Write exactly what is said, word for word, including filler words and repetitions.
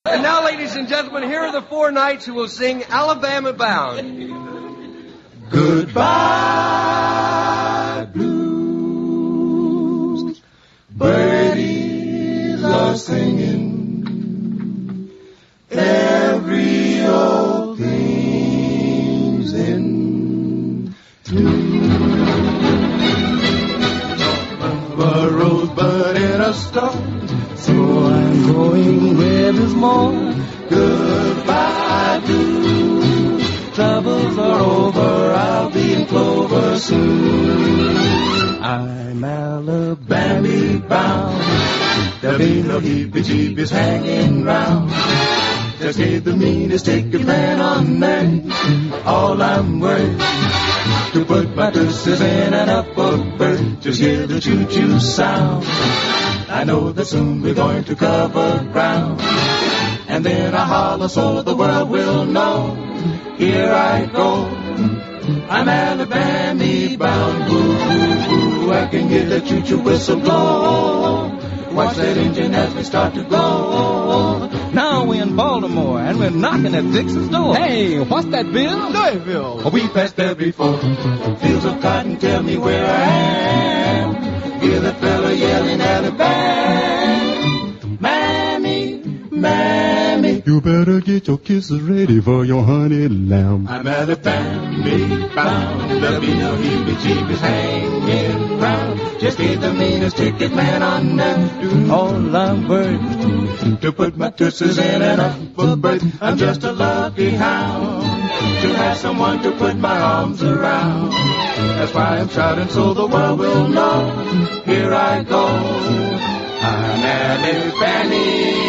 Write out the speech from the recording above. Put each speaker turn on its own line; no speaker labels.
And now, ladies and gentlemen, here are the four knights who will sing Alabama Bound.
Goodbye, blues. Birdies are singing. Every old thing's in tune. A rosebud in a star. So I'm going where there's more. Goodbye, blues. Troubles are over, I'll be in clover soon. I'm Alabama bound. There'll be no heebie-jeebies hanging round. Just gave the meanest ticket man on earth. All I'm worth to put my deuces in an upward berth. Just hear the choo-choo sound. I know that soon we're going to cover ground. And then I holler so the world will know. Here I go. I'm Alabama bound. Ooh, ooh, ooh, I can hear the choo-choo whistle blow. Watch that engine as we start to go.
Now we're in Baltimore and we're knocking at Dixon's door.
Hey, what's that, Bill?
Louisville.
Oh, we passed there before. Fields of cotton, tell me where I am. Hear that fella yelling Alabama. Mammy, Mammy.
You better get your kisses ready for your honey lamb.
I'm Alabama bound. There'll be no heebie-jeebies hanging round. Just be the meanest ticket man on earth. All I'm worth to put my tusses in an upward berth. I'm just a lucky hound to have someone to put my arms around. That's why I'm shouting so the world will know. Here I go. I'm Alabama.